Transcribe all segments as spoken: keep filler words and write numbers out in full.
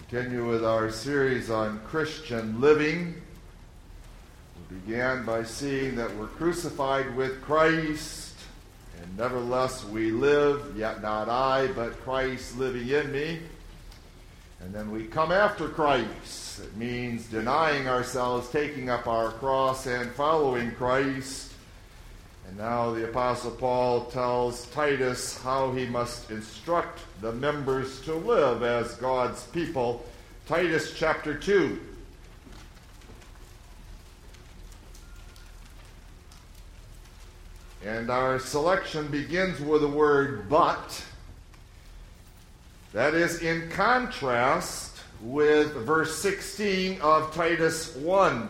Continue with our series on Christian living. We began by seeing that we're crucified with Christ, and nevertheless we live, yet not I, but Christ living in me. And then we come after Christ. It means denying ourselves, taking up our cross, and following Christ. And now the Apostle Paul tells Titus how he must instruct the members to live as God's people. Titus chapter two. And our selection begins with the word but. That is in contrast with verse sixteen of Titus one.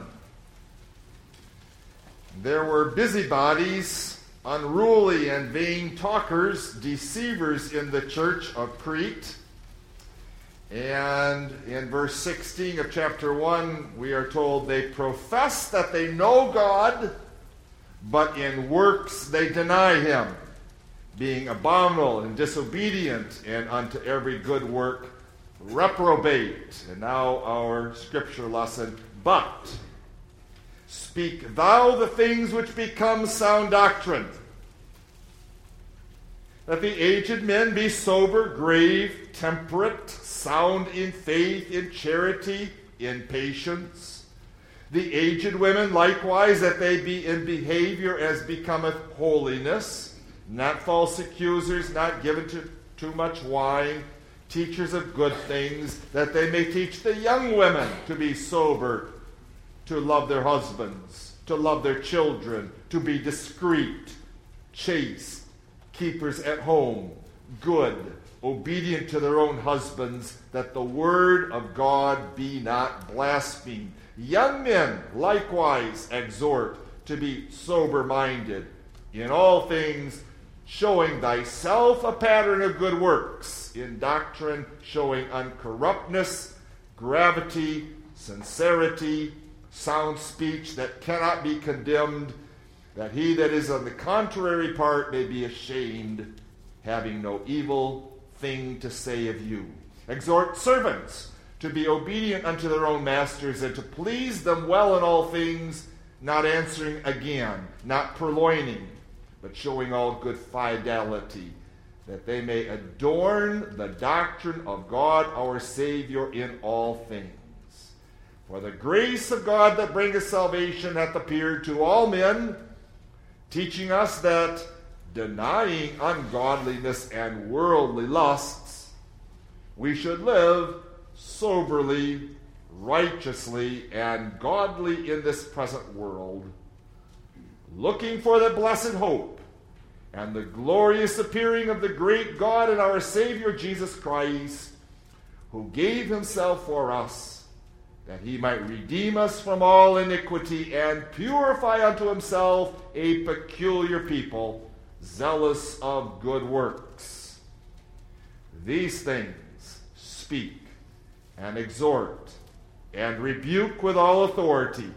There were busybodies, unruly and vain talkers, deceivers in the church of Crete. And in verse sixteen of chapter one, we are told they profess that they know God, but in works they deny him, being abominable and disobedient, and unto every good work reprobate. And now our scripture lesson, but speak thou the things which become sound doctrine, that the aged men be sober, grave, temperate, sound in faith, in charity, in patience. The aged women likewise, that they be in behavior as becometh holiness, not false accusers, not given to too much wine, teachers of good things, that they may teach the young women to be sober, to love their husbands, to love their children, to be discreet, chaste, keepers at home, good, obedient to their own husbands, that the word of God be not blasphemed. Young men likewise exhort to be sober-minded, in all things showing thyself a pattern of good works, in doctrine showing uncorruptness, gravity, sincerity, sound speech that cannot be condemned, that he that is on the contrary part may be ashamed, having no evil thing to say of you. Exhort servants to be obedient unto their own masters, and to please them well in all things, not answering again, not purloining, but showing all good fidelity, that they may adorn the doctrine of God our Savior in all things. For the grace of God that bringeth salvation hath appeared to all men, teaching us that, denying ungodliness and worldly lusts, we should live soberly, righteously, and godly in this present world, looking for the blessed hope and the glorious appearing of the great God and our Savior Jesus Christ, who gave himself for us, that he might redeem us from all iniquity and purify unto himself a peculiar people, zealous of good works. These things speak and exhort and rebuke with all authority.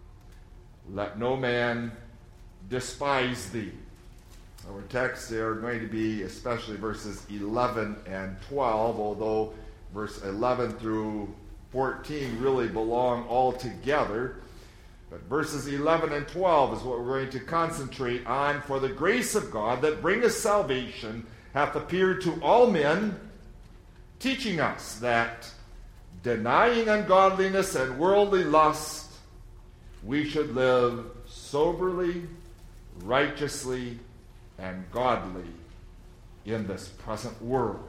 Let no man despise thee. Our texts are going to be especially verses eleven and twelve, although verse eleven through fourteen really belong all together. But verses eleven and twelve is what we're going to concentrate on. For the grace of God that bringeth salvation hath appeared to all men, teaching us that, denying ungodliness and worldly lust, we should live soberly, righteously, and godly in this present world.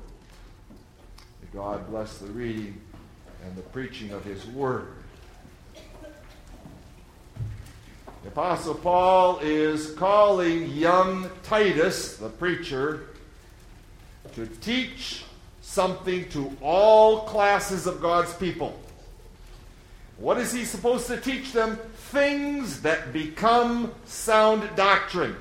May God bless the reading and the preaching of his word. The Apostle Paul is calling young Titus, the preacher, to teach something to all classes of God's people. What is he supposed to teach them? Things that become sound doctrine.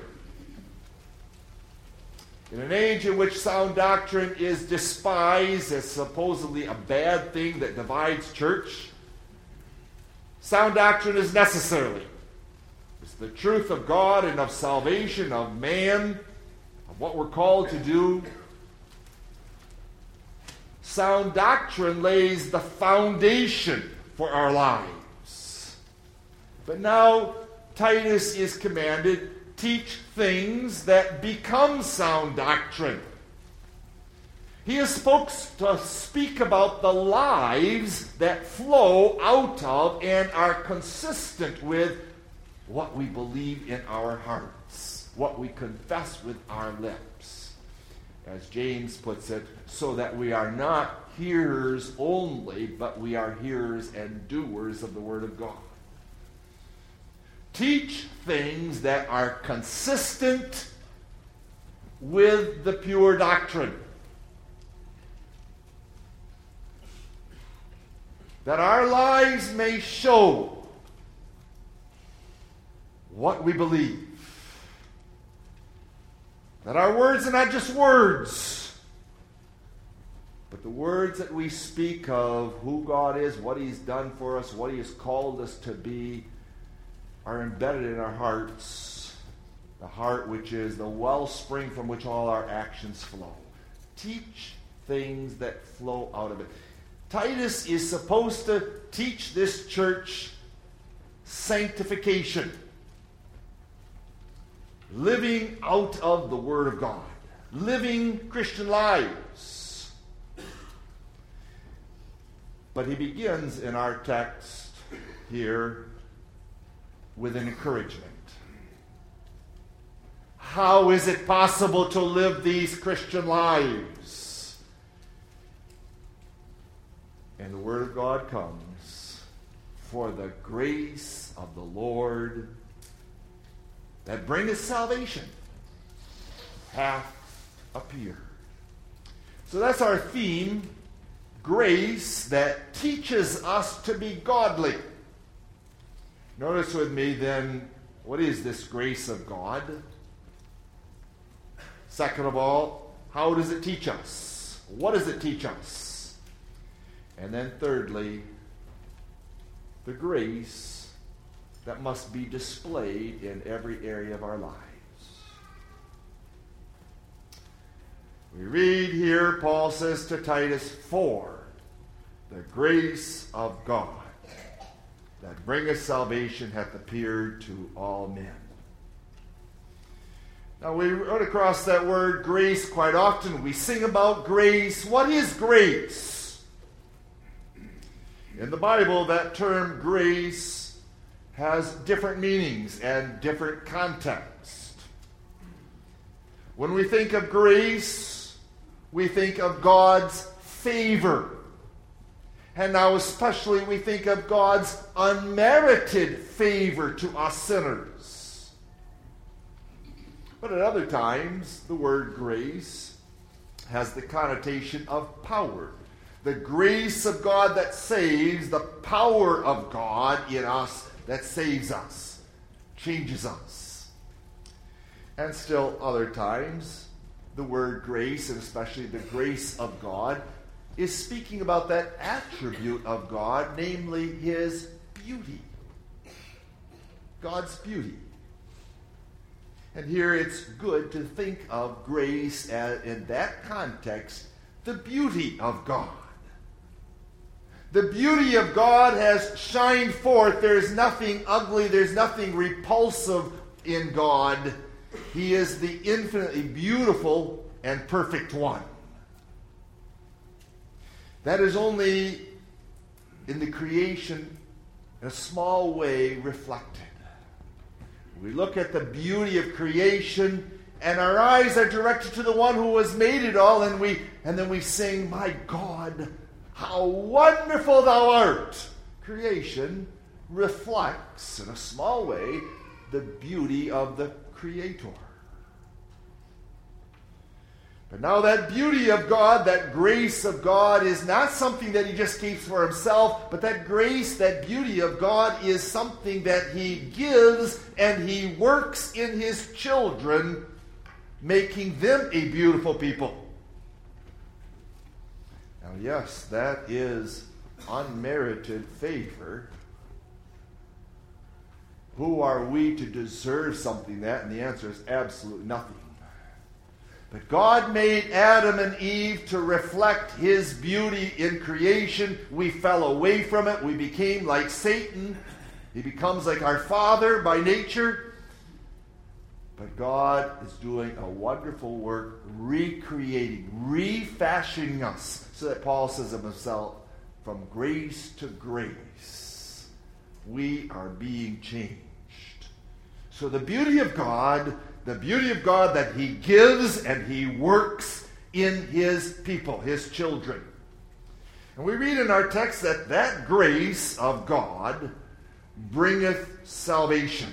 In an age in which sound doctrine is despised as supposedly a bad thing that divides church, sound doctrine is necessary. It's the truth of God and of salvation of man, of what we're called to do. Sound doctrine lays the foundation for our lives. But now Titus is commanded, teach things that become sound doctrine. He is supposed to speak about the lives that flow out of and are consistent with what we believe in our hearts, what we confess with our lips. As James puts it, so that we are not hearers only, but we are hearers and doers of the Word of God. Teach things that are consistent with the pure doctrine. That our lives may show what we believe. That our words are not just words, but the words that we speak of who God is, what He's done for us, what He has called us to be, are embedded in our hearts. The heart which is the wellspring from which all our actions flow. Teach things that flow out of it. Titus is supposed to teach this church sanctification. Living out of the Word of God. Living Christian lives. But he begins in our text here with an encouragement. How is it possible to live these Christian lives? And the Word of God comes, for the grace of the Lord that bringeth salvation hath appeared. So that's our theme, grace that teaches us to be godly. Notice with me then, what is this grace of God? Second of all, how does it teach us? What does it teach us? And then thirdly, the grace that must be displayed in every area of our lives. We read here, Paul says to Titus, for the grace of God that bringeth salvation hath appeared to all men. Now we run across that word grace quite often. We sing about grace. What is grace? In the Bible, that term grace has different meanings and different context. When we think of grace, we think of God's favor. And now especially we think of God's unmerited favor to us sinners. But at other times, the word grace has the connotation of power. The grace of God that saves, the power of God in us that saves us, changes us. And still other times, the word grace, and especially the grace of God, is speaking about that attribute of God, namely His beauty. God's beauty. And here it's good to think of grace as, in that context, the beauty of God. The beauty of God has shined forth. There's nothing ugly, there's nothing repulsive in God. He is the infinitely beautiful and perfect one. That is only in the creation in a small way reflected. We look at the beauty of creation and our eyes are directed to the one who has made it all, and we and then we sing, my God, how wonderful thou art. Creation reflects in a small way the beauty of the Creator. But now that beauty of God, that grace of God is not something that He just keeps for Himself, but that grace, that beauty of God is something that He gives and He works in His children, making them a beautiful people. Now, yes, that is unmerited favor. Who are we to deserve something that? And the answer is absolutely nothing. But God made Adam and Eve to reflect his beauty in creation. We fell away from it. We became like Satan. He becomes like our father by nature. But God is doing a wonderful work recreating, refashioning us, so that Paul says of himself, from grace to grace, we are being changed. So the beauty of God, the beauty of God that he gives and he works in his people, his children. And we read in our text that that grace of God bringeth salvation.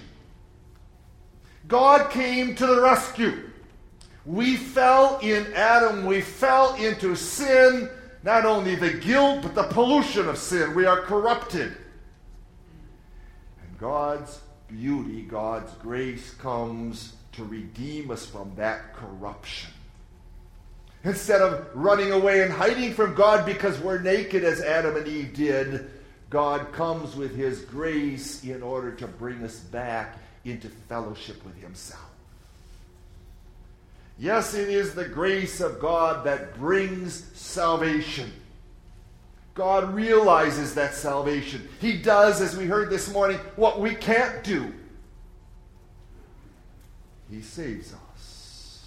God came to the rescue. We fell in Adam. We fell into sin. Not only the guilt, but the pollution of sin. We are corrupted. And God's beauty, God's grace comes to redeem us from that corruption. Instead of running away and hiding from God because we're naked as Adam and Eve did, God comes with his grace in order to bring us back into fellowship with himself. Yes, it is the grace of God that brings salvation. God realizes that salvation. He does, as we heard this morning, what we can't do. He saves us.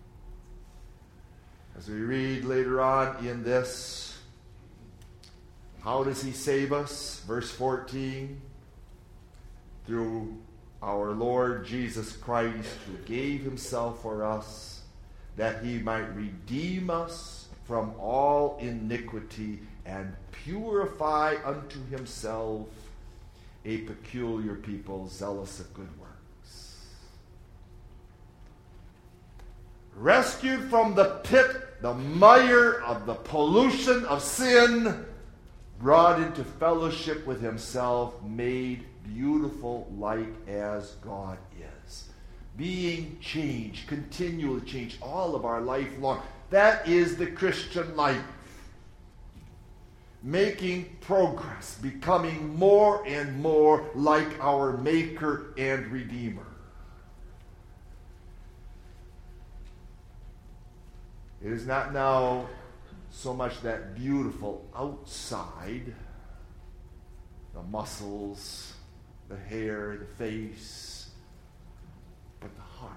As we read later on in this, how does he save us? Verse fourteen, through our Lord Jesus Christ, who gave himself for us, that he might redeem us from all iniquity and purify unto himself a peculiar people, zealous of good works. Rescued from the pit, the mire of the pollution of sin, brought into fellowship with himself, made beautiful like as God is. Being changed, continually changed, all of our life long. That is the Christian life. Making progress, becoming more and more like our Maker and Redeemer. It is not now so much that beautiful outside, the muscles, the hair, the face, but the heart,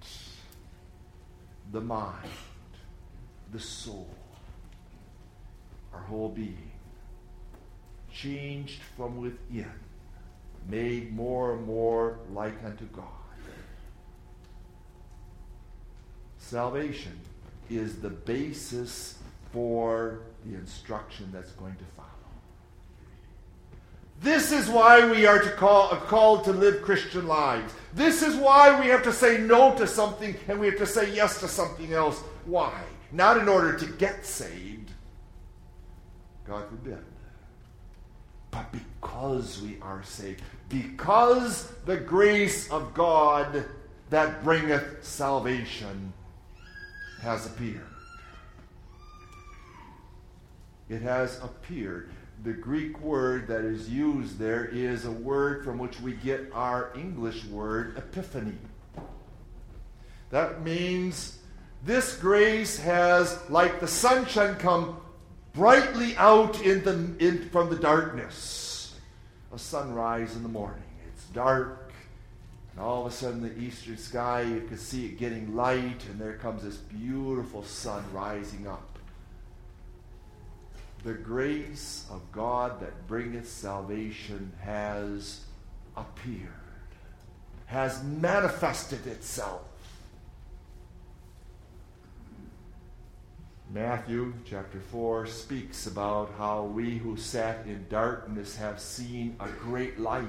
the mind, the soul, our whole being, changed from within, made more and more like unto God. Salvation is the basis for the instruction that's going to follow. This is why we are to call, are called to live Christian lives. This is why we have to say no to something and we have to say yes to something else. Why? Not in order to get saved. God forbid. But because we are saved. Because the grace of God that bringeth salvation has appeared. It has appeared. The Greek word that is used there is a word from which we get our English word epiphany. That means this grace has, like the sunshine, come brightly out in the, in, from the darkness. A sunrise in the morning. It's dark, and all of a sudden the eastern sky, you can see it getting light, and there comes this beautiful sun rising up. The grace of God that bringeth salvation has appeared, has manifested itself. Matthew chapter four speaks about how we who sat in darkness have seen a great light.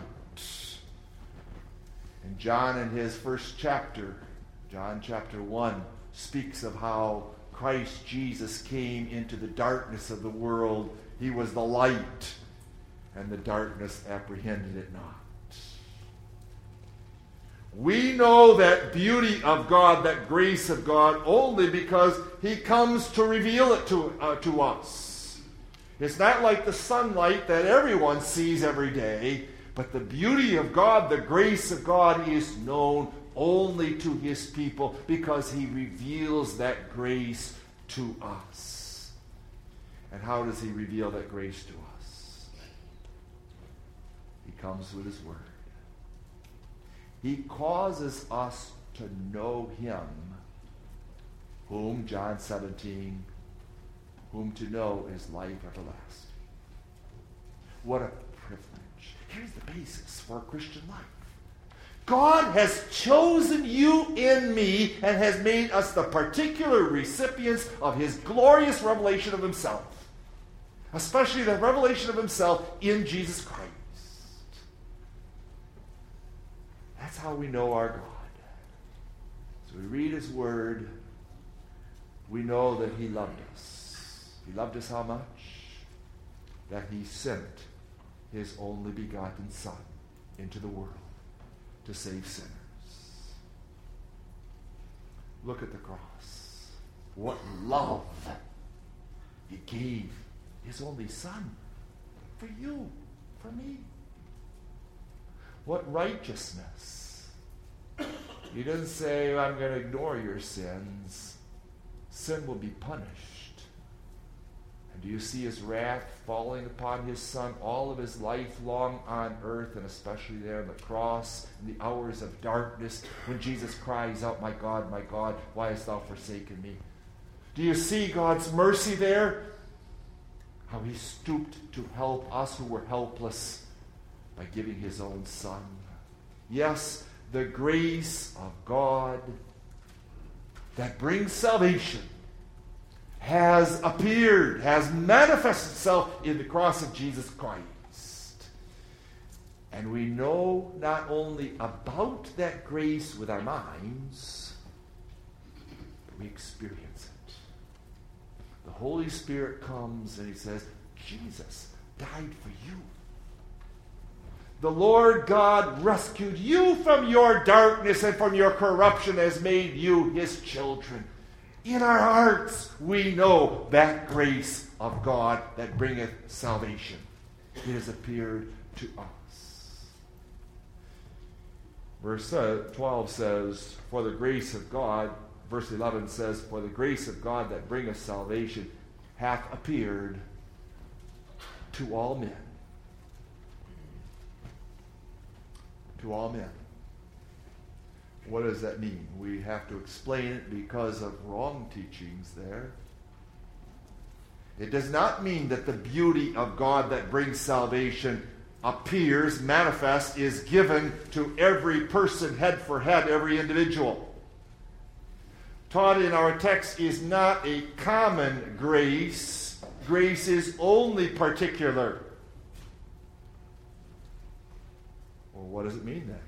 And John in his first chapter, John chapter one, speaks of how Christ Jesus came into the darkness of the world. He was the light, and the darkness apprehended it not. We know that beauty of God, that grace of God, only because he comes to reveal it to, uh, to us. It's not like the sunlight that everyone sees every day, but the beauty of God, the grace of God is known only to his people because he reveals that grace to us. And how does he reveal that grace to us? He comes with his word. He causes us to know him, whom, John seventeen, whom to know is life everlasting. What a privilege. Here's the basis for a Christian life. God has chosen you and me and has made us the particular recipients of his glorious revelation of himself, especially the revelation of himself in Jesus Christ. That's how we know our God. So we read his word, we know that he loved us. He loved us how much? That he sent his only begotten Son into the world to save sinners. Look at the cross. What love! He gave his only Son for you, for me. What righteousness! He doesn't say, I'm going to ignore your sins. Sin will be punished. And do you see his wrath falling upon his Son all of his life long on earth, and especially there on the cross, in the hours of darkness, when Jesus cries out, my God, my God, why hast thou forsaken me? Do you see God's mercy there? How he stooped to help us who were helpless by giving his own Son. Yes, the grace of God that brings salvation has appeared, has manifested itself in the cross of Jesus Christ. And we know not only about that grace with our minds, but we experience it. The Holy Spirit comes and he says, Jesus died for you. The Lord God rescued you from your darkness and from your corruption, has made you his children. In our hearts we know that grace of God that bringeth salvation. It has appeared to us. Verse twelve says, for the grace of God, verse eleven says, for the grace of God that bringeth salvation hath appeared to all men. To all men. What does that mean? We have to explain it because of wrong teachings there. It does not mean that the beauty of God that brings salvation appears, manifests, is given to every person, head for head, every individual. Taught in our text is not a common grace. Grace is only particular. Well, what does it mean then?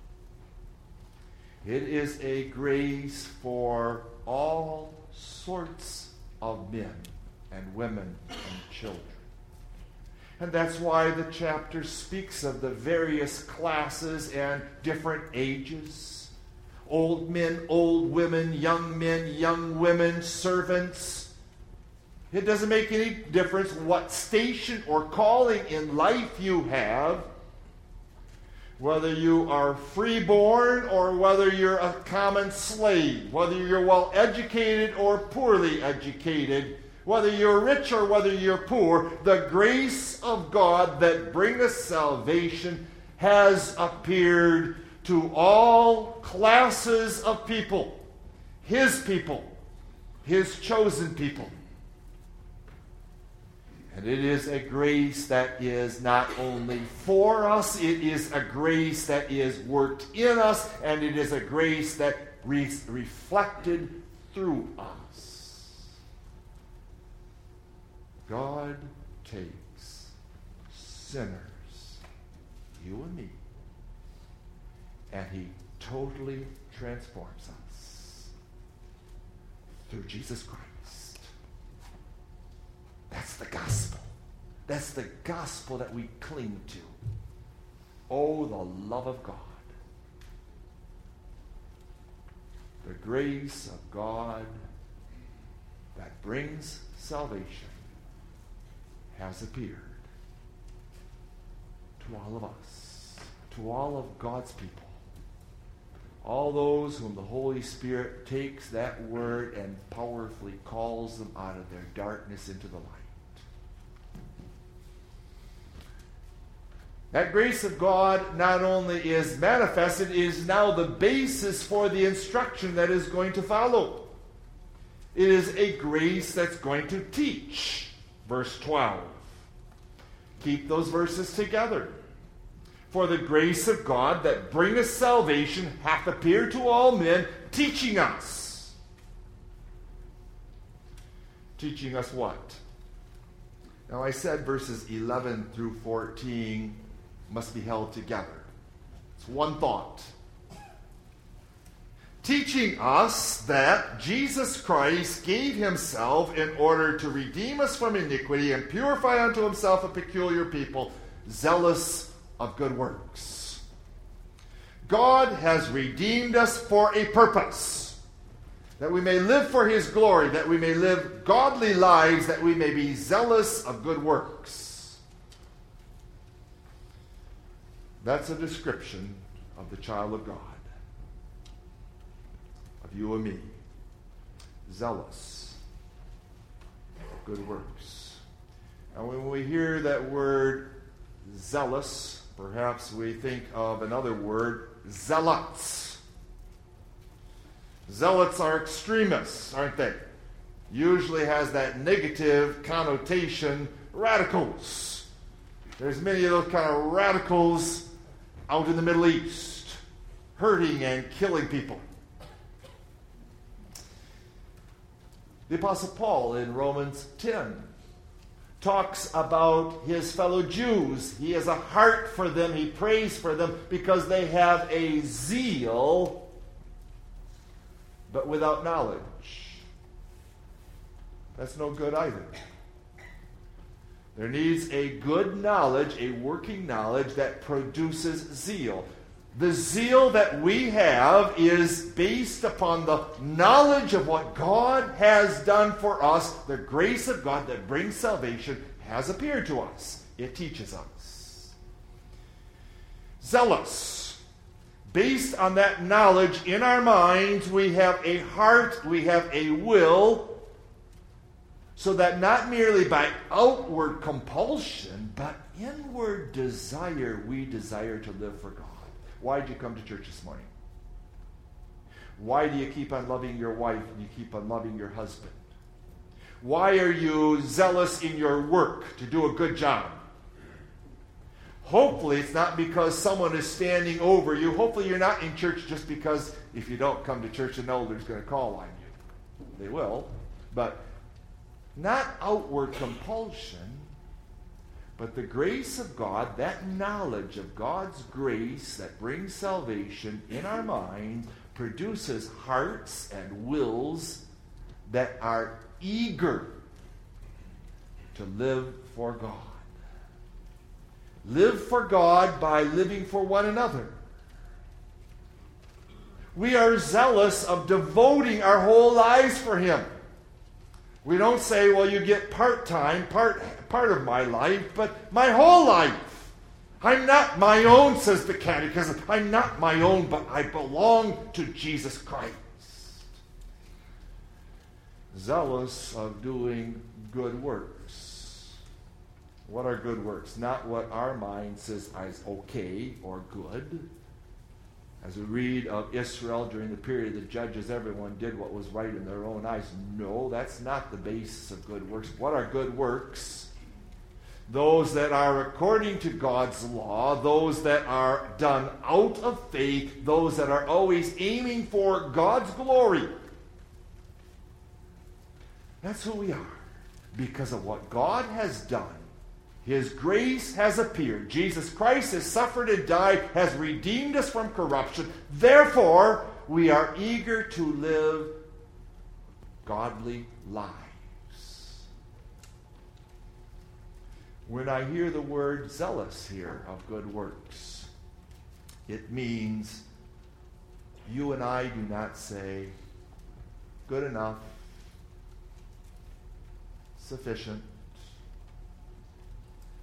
It is a grace for all sorts of men and women and children. And that's why the chapter speaks of the various classes and different ages. Old men, old women, young men, young women, servants. It doesn't make any difference what station or calling in life you have. Whether you are freeborn or whether you're a common slave, whether you're well educated or poorly educated, whether you're rich or whether you're poor, the grace of God that bringeth salvation has appeared to all classes of people, his people, his chosen people. And it is a grace that is not only for us, it is a grace that is worked in us, and it is a grace that is reflected through us. God takes sinners, you and me, and he totally transforms us through Jesus Christ. That's the gospel. That's the gospel that we cling to. Oh, the love of God. The grace of God that brings salvation has appeared to all of us, to all of God's people All those whom the Holy Spirit takes that word and powerfully calls them out of their darkness into the light. That grace of God not only is manifested, it is now the basis for the instruction that is going to follow. It is a grace that's going to teach. Verse twelve. Keep those verses together. For the grace of God that bringeth salvation hath appeared to all men, teaching us. Teaching us what? Now I said verses eleven through fourteen must be held together. It's one thought. Teaching us that Jesus Christ gave himself in order to redeem us from iniquity and purify unto himself a peculiar people, zealous of good works. God has redeemed us for a purpose, that we may live for his glory, that we may live godly lives, that we may be zealous of good works. That's a description of the child of God, of you and me, zealous of good works. Now when we hear that word zealous, perhaps we think of another word, zealots. Zealots are extremists, aren't they? Usually has that negative connotation, radicals. There's many of those kind of radicals out in the Middle East, hurting and killing people. The Apostle Paul in Romans ten talks about his fellow Jews. He has a heart for them. He prays for them because they have a zeal, but without knowledge. That's no good either. There needs a good knowledge, a working knowledge that produces zeal. The zeal that we have is based upon the knowledge of what God has done for us. The grace of God that brings salvation has appeared to us. It teaches us. Zealous. Based on that knowledge in our minds, we have a heart, we have a will, so that not merely by outward compulsion, but inward desire, we desire to live for God. Why did you come to church this morning? Why do you keep on loving your wife and you keep on loving your husband? Why are you zealous in your work to do a good job? Hopefully it's not because someone is standing over you. Hopefully you're not in church just because if you don't come to church, an elder is going to call on you. They will, but not outward compulsion, but the grace of God, that knowledge of God's grace that brings salvation in our minds, produces hearts and wills that are eager to live for God. Live for God by living for one another. We are zealous of devoting our whole lives for him. We don't say, well, you get part-time, part, part of my life, but my whole life. I'm not my own, says the Catechism. I'm not my own, but I belong to Jesus Christ. Zealous of doing good works. What are good works? Not what our mind says is okay or good. As we read of Israel during the period of the judges, everyone did what was right in their own eyes. No, that's not the basis of good works. What are good works? Those that are according to God's law, those that are done out of faith, those that are always aiming for God's glory. That's who we are. Because of what God has done. His grace has appeared. Jesus Christ has suffered and died, has redeemed us from corruption. Therefore, we are eager to live godly lives. When I hear the word zealous here of good works, it means you and I do not say, good enough, sufficient.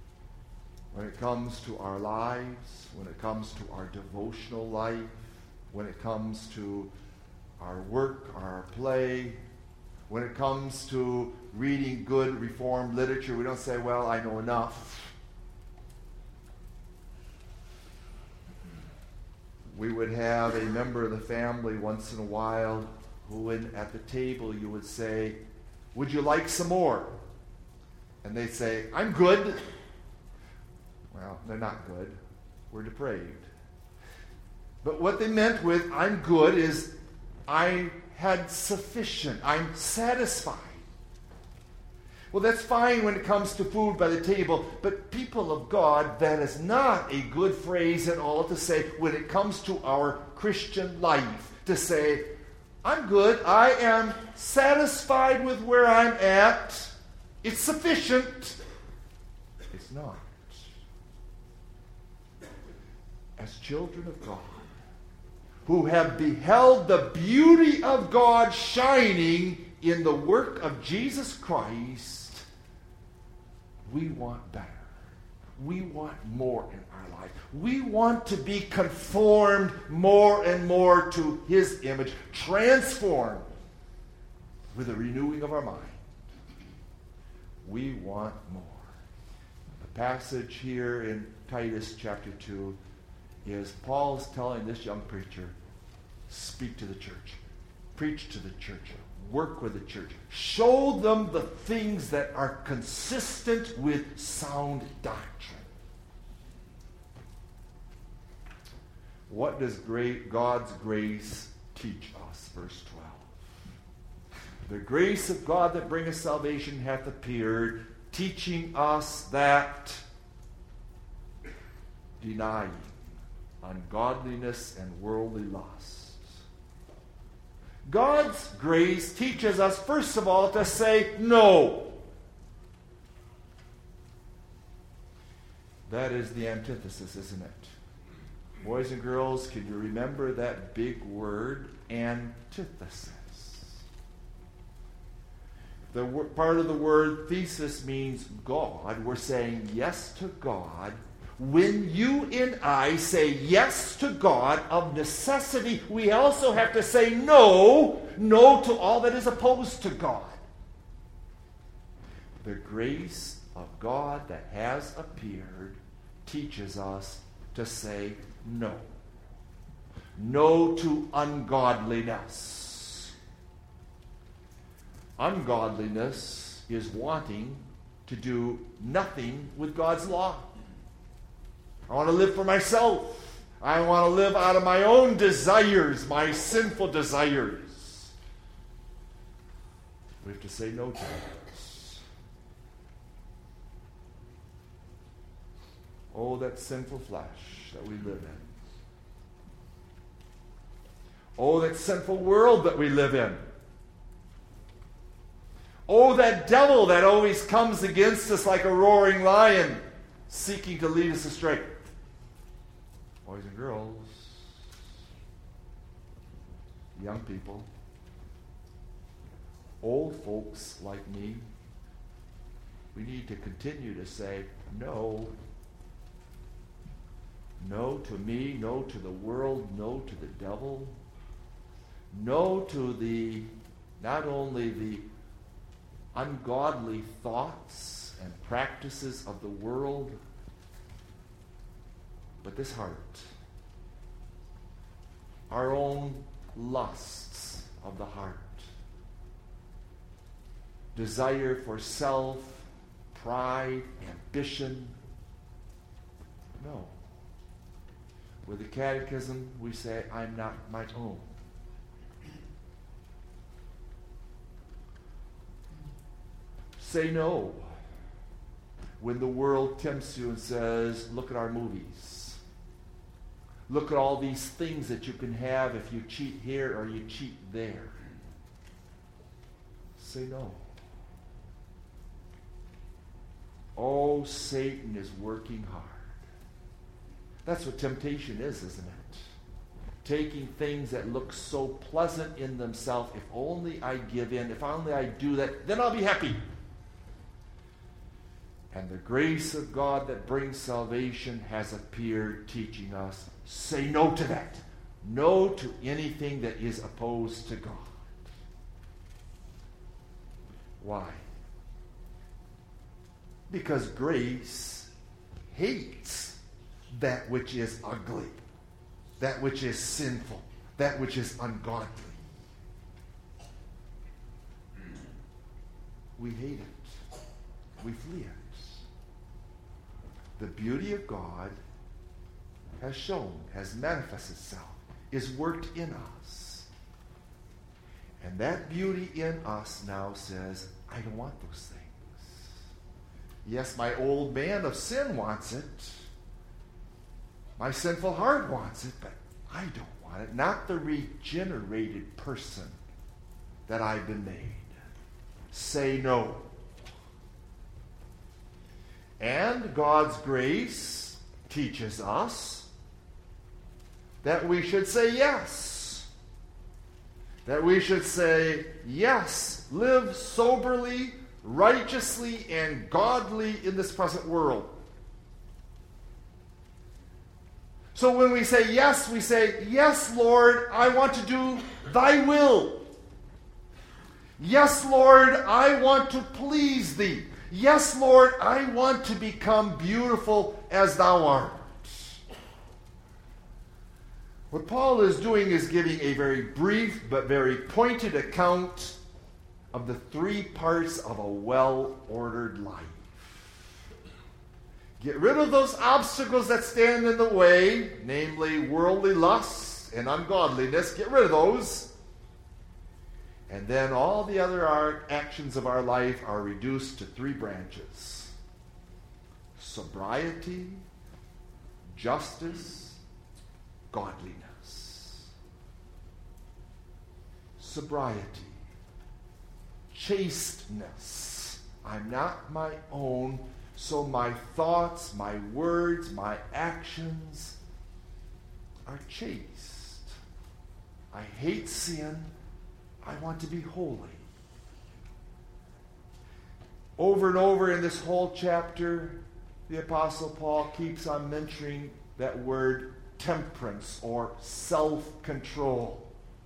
When it comes to our lives, when it comes to our devotional life, when it comes to our work, our play, when it comes to reading good Reformed literature, we don't say, well, I know enough. We would have a member of the family once in a while who, when at the table, you would say, would you like some more? And they'd say, I'm good. Well, they're not good. We're depraved. But what they meant with I'm good is I had sufficient. I'm satisfied. Well, that's fine when it comes to food by the table, but people of God, that is not a good phrase at all to say when it comes to our Christian life, to say, I'm good, I am satisfied with where I'm at, it's sufficient. It's not. As children of God, who have beheld the beauty of God shining in the work of Jesus Christ, we want better. We want more in our life. We want to be conformed more and more to His image, transformed with the renewing of our mind. We want more. The passage here in Titus chapter two is Paul's telling this young preacher, speak to the church, preach to the church, work with the church, show them the things that are consistent with sound doctrine. What does great God's grace teach us? Verse twelve. The grace of God that bringeth salvation hath appeared, teaching us that denying ungodliness and worldly lusts. God's grace teaches us, first of all, to say no. That is the antithesis, isn't it? Boys and girls, can you remember that big word, antithesis? The w- part of the word thesis means God. We're saying yes to God. When you and I say yes to God, of necessity, we also have to say no, no to all that is opposed to God. The grace of God that has appeared teaches us to say no. No to ungodliness. Ungodliness is wanting to do nothing with God's law. I want to live for myself. I want to live out of my own desires, my sinful desires. We have to say no to that. Oh, that sinful flesh that we live in. Oh, that sinful world that we live in. Oh, that devil that always comes against us like a roaring lion, seeking to lead us astray. Boys and girls, young people, old folks like me, we need to continue to say no. No to me, no to the world, no to the devil. No to the, not only the ungodly thoughts and practices of the world, but this heart, our own lusts of the heart, desire for self, pride, ambition. No. With the catechism, we say, I'm not my own. Say no when the world tempts you and says, look at our movies. Look at all these things that you can have if you cheat here or you cheat there. Say no. Oh, Satan is working hard. That's what temptation is, isn't it? Taking things that look so pleasant in themselves. If only I give in, if only I do that, then I'll be happy. And the grace of God that brings salvation has appeared, teaching us, say no to that. no to anything that is opposed to God. Why? Because grace hates that which is ugly, that which is sinful, that which is ungodly. We hate it. We flee it. The beauty of God has shown, has manifested itself, is worked in us. And that beauty in us now says, I don't want those things. Yes, my old man of sin wants it. My sinful heart wants it, but I don't want it. Not the regenerated person that I've been made. Say no. And God's grace teaches us that we should say yes. That we should say yes, live soberly, righteously, and godly in this present world. So when we say yes, we say, yes, Lord, I want to do thy will. Yes, Lord, I want to please thee. Yes, Lord, I want to become beautiful as thou art. What Paul is doing is giving a very brief but very pointed account of the three parts of a well-ordered life. Get rid of those obstacles that stand in the way, namely worldly lusts and ungodliness. Get rid of those. And then all the other art, actions of our life are reduced to three branches: sobriety, justice, godliness. Sobriety, chasteness. I'm not my own, so my thoughts, my words, my actions are chaste. I hate sin. I want to be holy. Over and over in this whole chapter, the Apostle Paul keeps on mentioning that word temperance or self-control.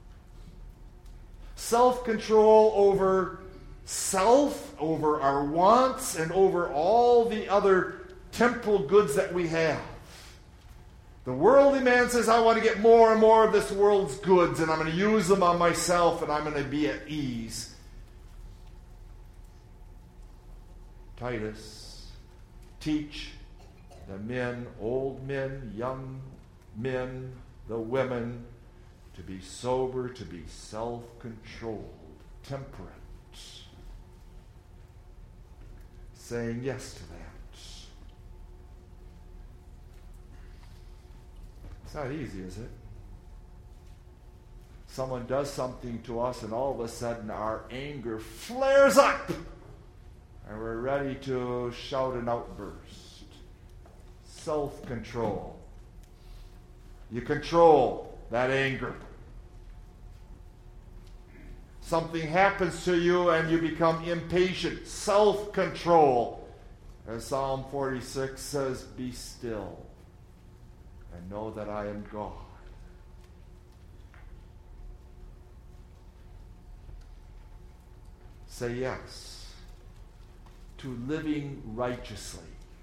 Self-control over self, over our wants, and over all the other temporal goods that we have. The worldly man says, I want to get more and more of this world's goods, and I'm going to use them on myself, and I'm going to be at ease. Titus, teach the men, old men, young men, the women, to be sober, to be self-controlled, temperate. Saying yes to that. It's not easy, is it? Someone does something to us and all of a sudden our anger flares up and we're ready to shout an outburst. Self-control. You control that anger. Something happens to you and you become impatient. Self-control. As Psalm forty-six says, be still and know that I am God. Say yes to living righteously.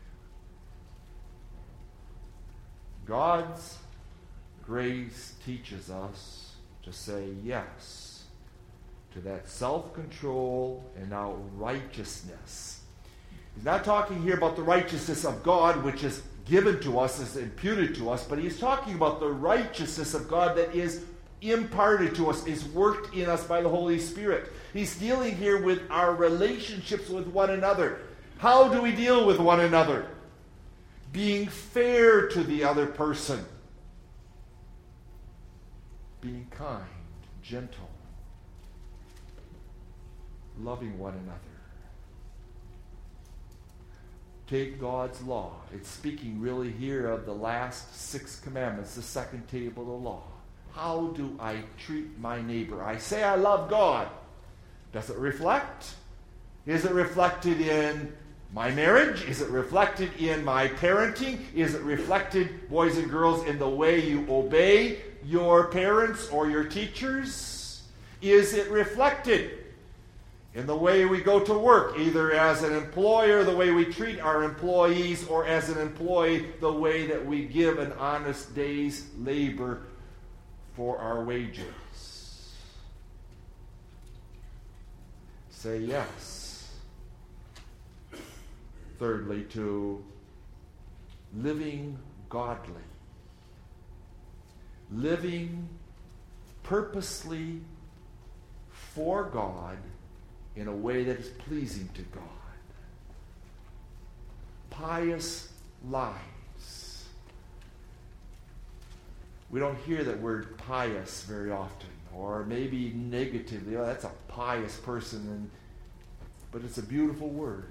God's grace teaches us to say yes to that self-control and now righteousness. He's not talking here about the righteousness of God, which is given to us, is imputed to us, but he's talking about the righteousness of God that is imparted to us, is worked in us by the Holy Spirit. He's dealing here with our relationships with one another. How do we deal with one another? Being fair to the other person. Being kind, gentle. Loving one another. Take God's law. It's speaking really here of the last six commandments, the second table of the law. How do I treat my neighbor? I say I love God. Does it reflect? Is it reflected in my marriage? Is it reflected in my parenting? Is it reflected, boys and girls, in the way you obey your parents or your teachers? Is it reflected in the way we go to work, either as an employer, the way we treat our employees, or as an employee, the way that we give an honest day's labor for our wages? Say yes. Thirdly, to living godly. Living purposely for God in a way that is pleasing to God. Pious lives. We don't hear that word pious very often, or maybe negatively. Oh, that's a pious person, and, but it's a beautiful word.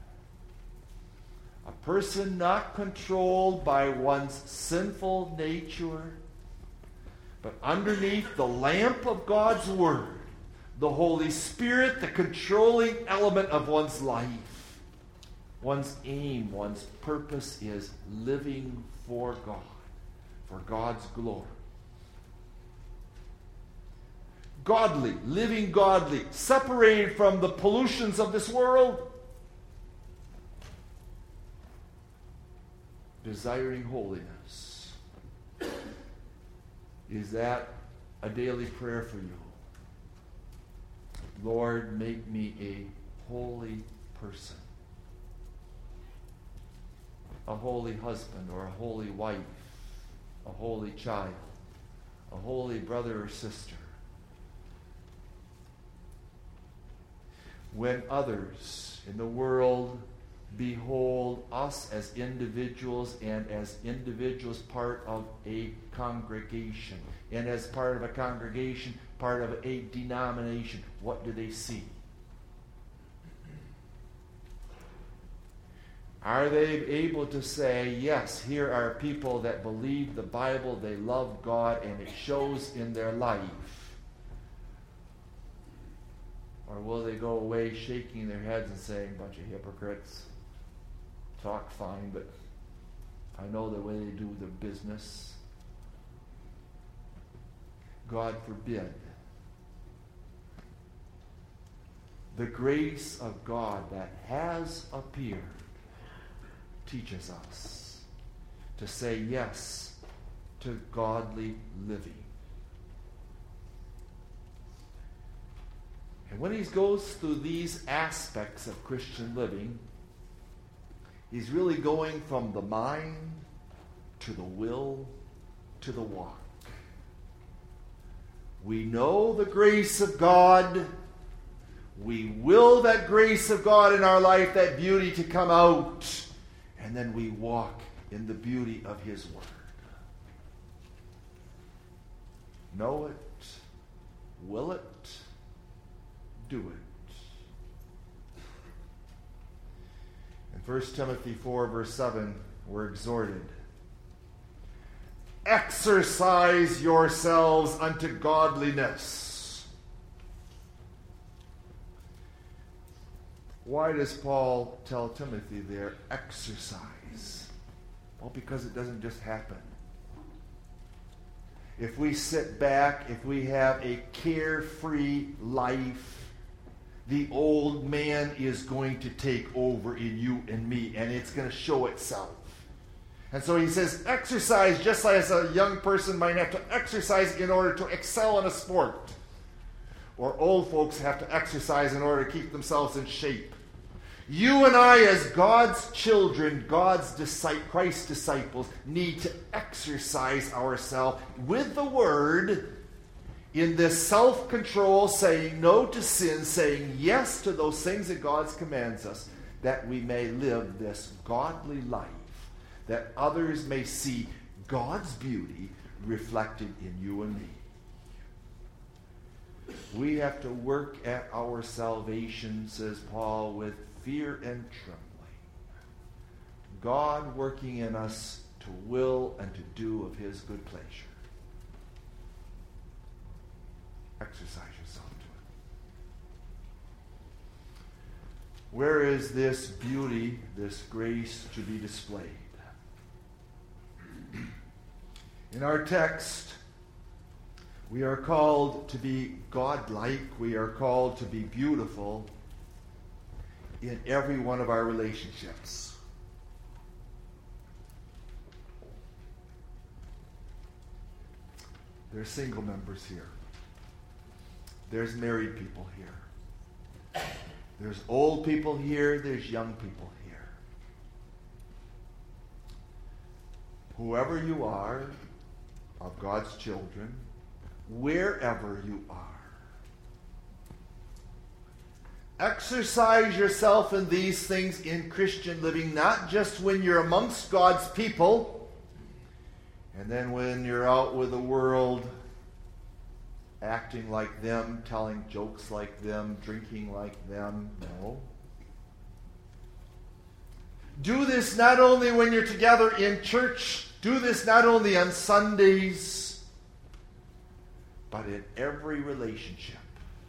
A person not controlled by one's sinful nature, but underneath the lamp of God's Word, the Holy Spirit, the controlling element of one's life. One's aim, one's purpose is living for God, for God's glory. Godly, living godly, separated from the pollutions of this world, desiring holiness. Is that a daily prayer for you? Lord, make me a holy person. A holy husband or a holy wife, a holy child, a holy brother or sister. When others in the world behold us as individuals and as individuals part of a congregation, and as part of a congregation, part of a denomination, what do they see? Are they able to say, yes, here are people that believe the Bible, they love God, and it shows in their life? Or will they go away shaking their heads and saying, bunch of hypocrites, talk fine, but I know the way they do their business? God forbid. The grace of God that has appeared teaches us to say yes to godly living. And when he goes through these aspects of Christian living, he's really going from the mind to the will to the walk. We know the grace of God. We will that grace of God in our life, that beauty to come out. And then we walk in the beauty of his word. Know it, will it, do it. In First Timothy four, verse seven, we're exhorted. Exercise yourselves unto godliness. Why does Paul tell Timothy there, exercise? Well, because it doesn't just happen. If we sit back, if we have a carefree life, the old man is going to take over in you and me, and it's going to show itself. And so he says, exercise just as a young person might have to exercise in order to excel in a sport. Or old folks have to exercise in order to keep themselves in shape. You and I, as God's children, God's disciples, Christ's disciples, need to exercise ourselves with the Word in this self-control, saying no to sin, saying yes to those things that God commands us, that we may live this godly life, that others may see God's beauty reflected in you and me. We have to work at our salvation, says Paul, with fear and trembling. God working in us to will and to do of his good pleasure. Exercise yourself Where is this beauty, this grace to be displayed? In our text, we are called to be godlike. We are called to be beautiful in every one of our relationships. There's single members here. There's married people here. There's old people here. There's young people here. Whoever you are, of God's children, wherever you are, exercise yourself in these things in Christian living, not just when you're amongst God's people, and then when you're out with the world, acting like them, telling jokes like them, drinking like them. No. Do this not only when you're together in church, do this not only on Sundays, but in every relationship.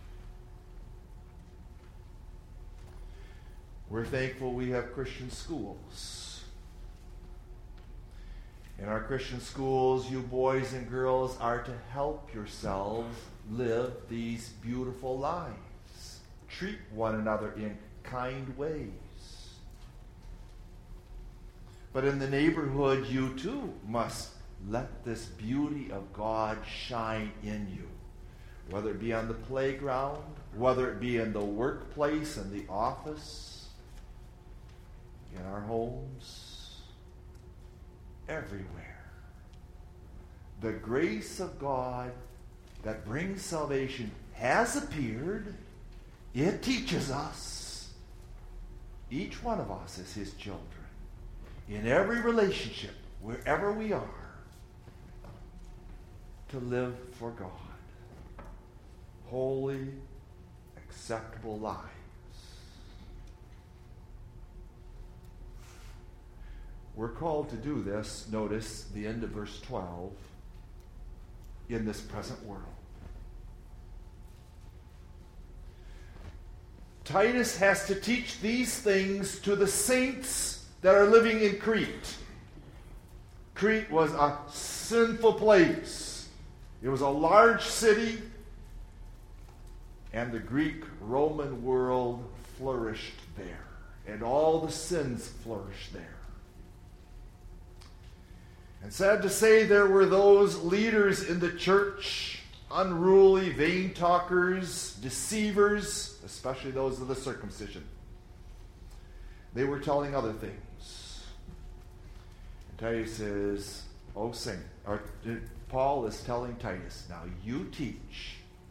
We're thankful we have Christian schools. In our Christian schools, you boys and girls are to help yourselves live these beautiful lives. Treat one another in kind ways. But in the neighborhood, you too must let this beauty of God shine in you. Whether it be on the playground, whether it be in the workplace, in the office, in our homes, everywhere. The grace of God that brings salvation has appeared. It teaches us. Each one of us is His children. In every relationship, wherever we are, to live for God. Holy, acceptable lives. We're called to do this, notice the end of verse twelve, in this present world. Titus has to teach these things to the saints that are living in Crete. Crete was a sinful place. It was a large city, and the Greek-Roman world flourished there, and all the sins flourished there. And sad to say, there were those leaders in the church, unruly, vain talkers, deceivers, especially those of the circumcision. They were telling other things. And Titus says, oh, saint, or Paul is telling Titus, now you teach.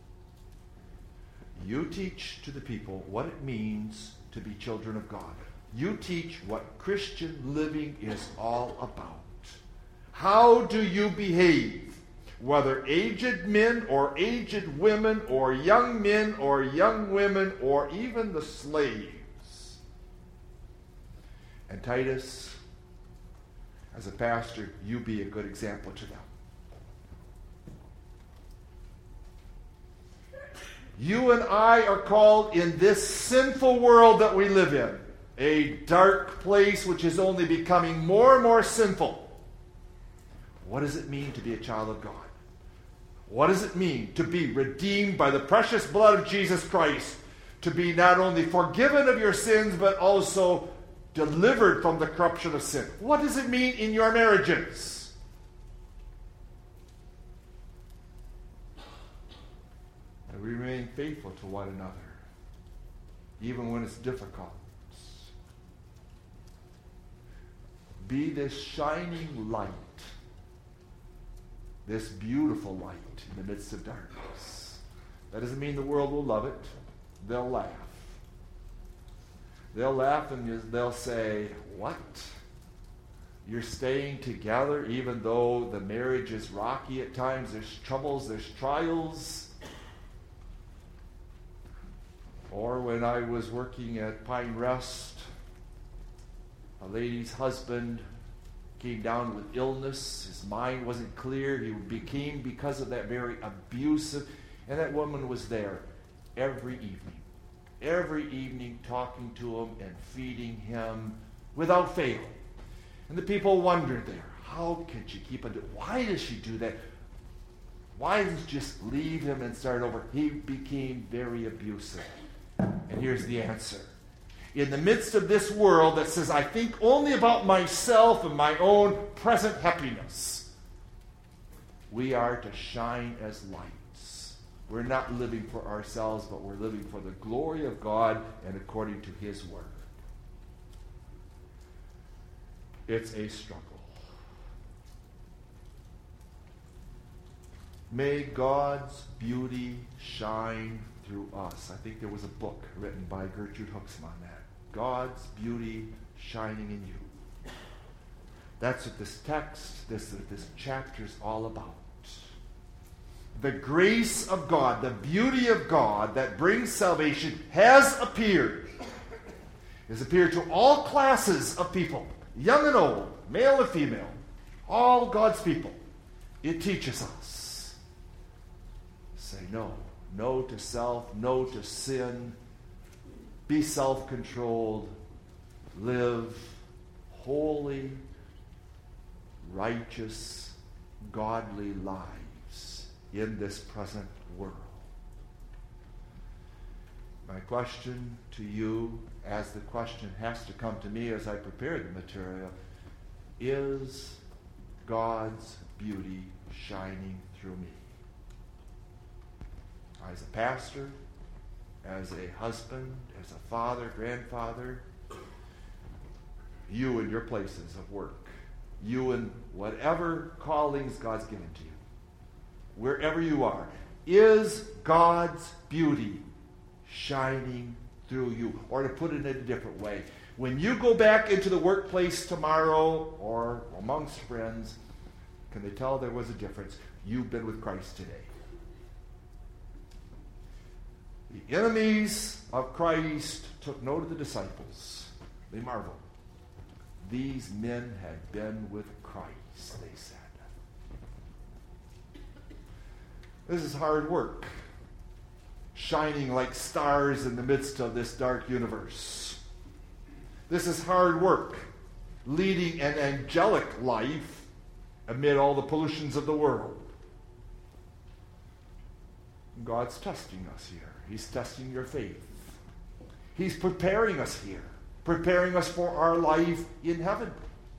You teach to the people what it means to be children of God. You teach what Christian living is all about. How do you behave? Whether aged men or aged women or young men or young women or even the slaves. And Titus, as a pastor, you be a good example to them. You and I are called in this sinful world that we live in, a dark place which is only becoming more and more sinful. What does it mean to be a child of God? What does it mean to be redeemed by the precious blood of Jesus Christ? To be not only forgiven of your sins, but also delivered from the corruption of sin. What does it mean in your marriages? That we remain faithful to one another, even when it's difficult. Be this shining light, this beautiful light in the midst of darkness. That doesn't mean the world will love it. They'll laugh. They'll laugh and they'll say, what? You're staying together even though the marriage is rocky at times. There's troubles, there's trials. Or when I was working at Pine Rest, a lady's husband came down with illness. His mind wasn't clear. He became, because of that, very abusive. And that woman was there every evening, every evening talking to him and feeding him without fail. And the people wondered there, how can she keep on doing? Why does she do that? Why doesn't she just leave him and start over? He became very abusive. And here's the answer. In the midst of this world that says, I think only about myself and my own present happiness, we are to shine as lights. We're not living for ourselves, but we're living for the glory of God and according to his word. It's a struggle. May God's beauty shine through us. I think there was a book written by Gertrude Huxham on that. God's beauty shining in you. That's what this text, this, this chapter is all about. The grace of God, the beauty of God that brings salvation has appeared. Has appeared to all classes of people, young and old, male and female, all God's people. It teaches us. Say no. No to self, no to sin. Be self-controlled. Live holy, righteous, godly lives in this present world. My question to you, as the question has to come to me as I prepare the material, is God's beauty shining through me? As a pastor, as a husband, as a father, grandfather, you in your places of work, you in whatever callings God's given to you, wherever you are, is God's beauty shining through you? Or to put it in a different way, when you go back into the workplace tomorrow or amongst friends, can they tell there was a difference? You've been with Christ today. The enemies of Christ took note of the disciples. They marveled. These men had been with Christ, they said. This is hard work, shining like stars in the midst of this dark universe. This is hard work, leading an angelic life amid all the pollutions of the world. God's testing us here. He's testing your faith. He's preparing us here, preparing us for our life in heaven.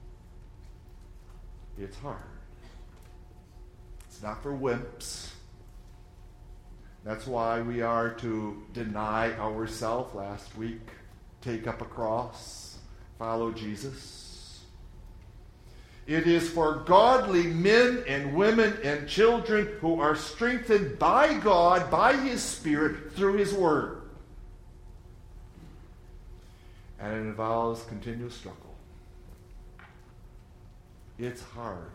It's hard. It's not for wimps. That's why we are to deny ourselves last week, take up a cross, follow Jesus. It is for godly men and women and children who are strengthened by God, by his Spirit, through his word. And it involves continual struggle. It's hard.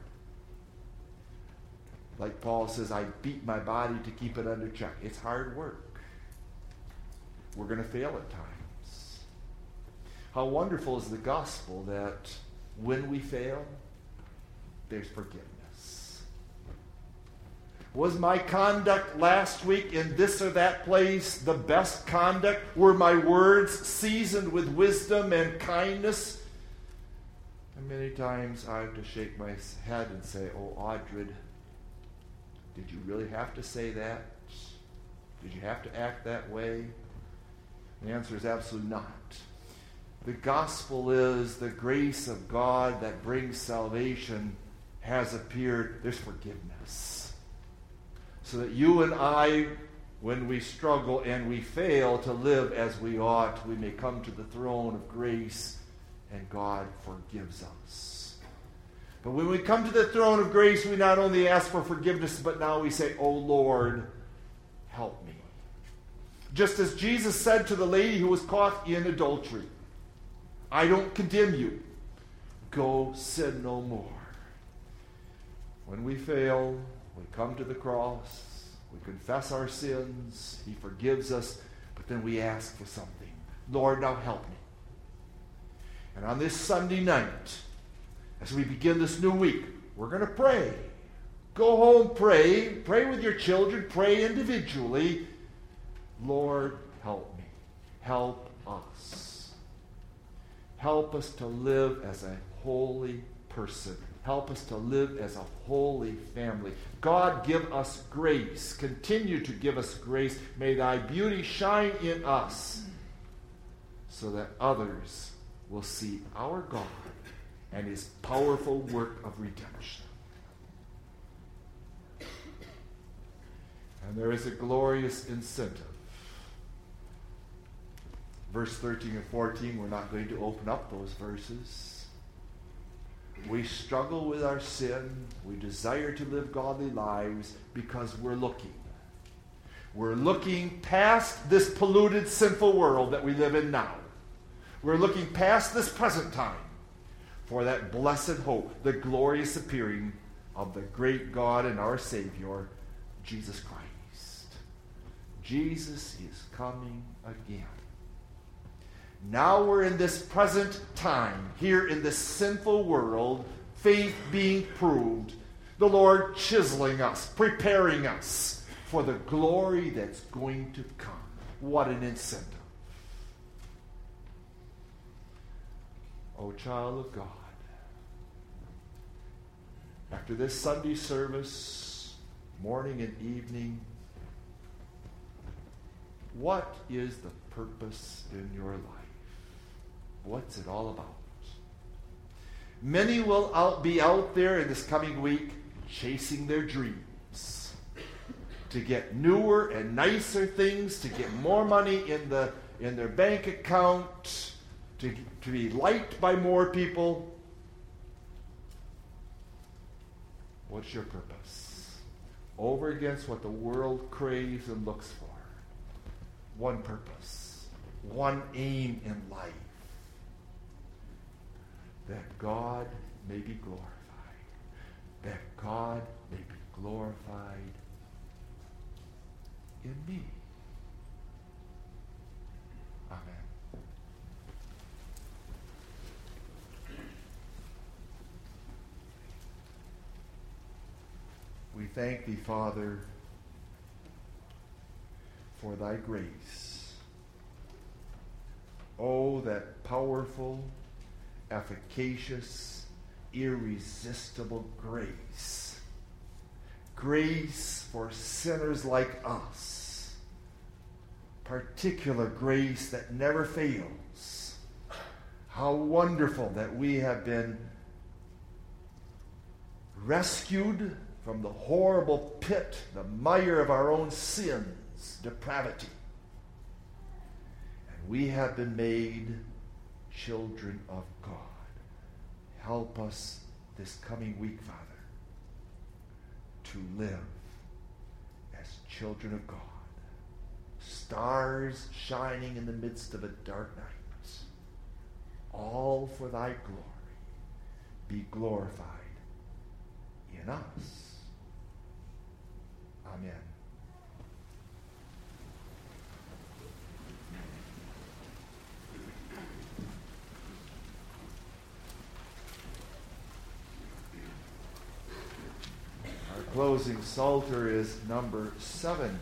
Like Paul says, I beat my body to keep it under check. It's hard work. We're going to fail at times. How wonderful is the gospel that when we fail, there's forgiveness. Was my conduct last week in this or that place the best conduct? Were my words seasoned with wisdom and kindness? And many times I have to shake my head and say, oh, Audred, did you really have to say that? Did you have to act that way? The answer is absolutely not. The gospel is the grace of God that brings salvation has appeared. There's forgiveness. So that you and I, when we struggle and we fail to live as we ought, we may come to the throne of grace and God forgives us. But when we come to the throne of grace, we not only ask for forgiveness, but now we say, oh Lord, help me. Just as Jesus said to the lady who was caught in adultery, I don't condemn you. Go sin no more. When we fail, we come to the cross, we confess our sins, he forgives us, but then we ask for something. Lord, now help me. And on this Sunday night, as we begin this new week, we're going to pray. Go home, pray. Pray with your children. Pray individually. Lord, help me. help us. Help us to live as a holy person. Help us to live as a holy family. God, give us grace. Continue to give us grace. May thy beauty shine in us so that others will see our God and his powerful work of redemption. And there is a glorious incentive. Verse thirteen and fourteen, we're not going to open up those verses. We struggle with our sin. We desire to live godly lives because we're looking. We're looking past this polluted, sinful world that we live in now. We're looking past this present time for that blessed hope, the glorious appearing of the great God and our Savior, Jesus Christ. Jesus is coming again. Now we're in this present time, here in this sinful world, faith being proved, the Lord chiseling us, preparing us for the glory that's going to come. What an incentive. Oh, child of God, after this Sunday service, morning and evening, what is the purpose in your life? What's it all about? Many will out, be out there in this coming week chasing their dreams to get newer and nicer things, to get more money in the in their bank account, to, to be liked by more people. What's your purpose? Over against what the world craves and looks for. One purpose, one aim in life. That God may be glorified. That God may be glorified in me. Amen. We thank thee, Father, for thy grace. Oh, that powerful, efficacious, irresistible grace. Grace for sinners like us. Particular grace that never fails. How wonderful that we have been rescued from the horrible pit, the mire of our own sins, depravity. And we have been made children of God. Help us this coming week, Father, to live as children of God. Stars shining in the midst of a dark night. All for thy glory. Be glorified in us. Amen. Our closing psalter is number seven.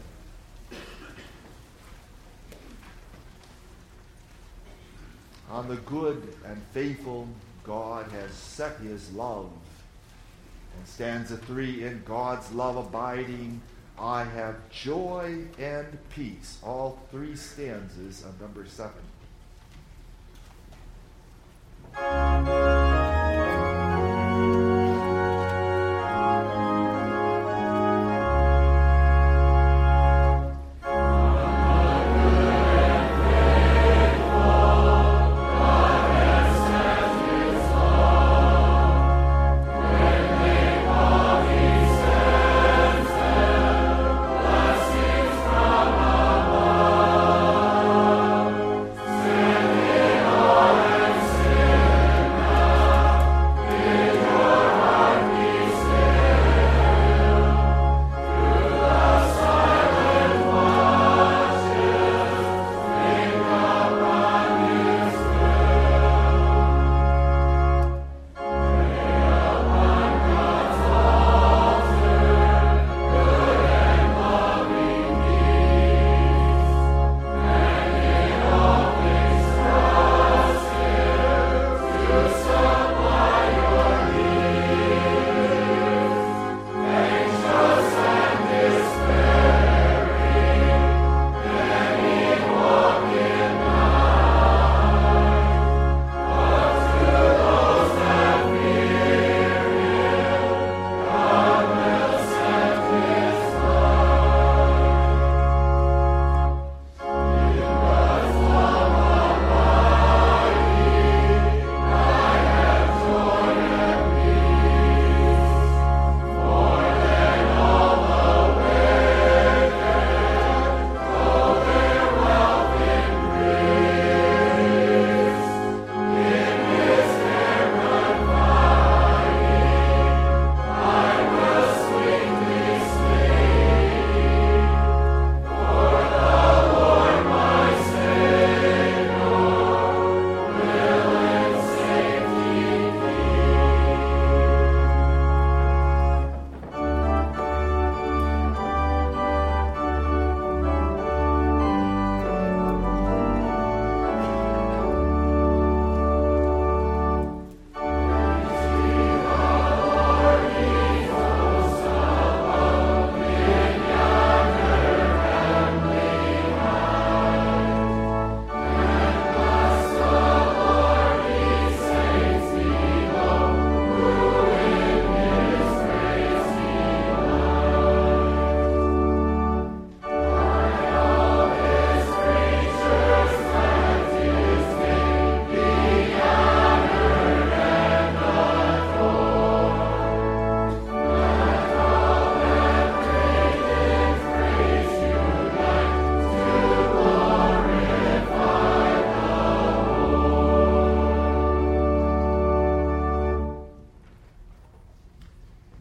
On the good and faithful God has set his love. And stanza three, in God's love abiding, I have joy and peace. All three stanzas of number seven.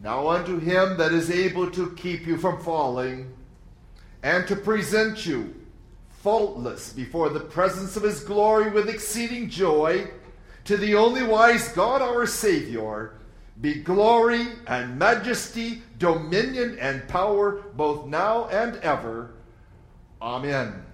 Now unto him that is able to keep you from falling, and to present you faultless before the presence of his glory with exceeding joy, to the only wise God our Savior, be glory and majesty, dominion and power, both now and ever. Amen.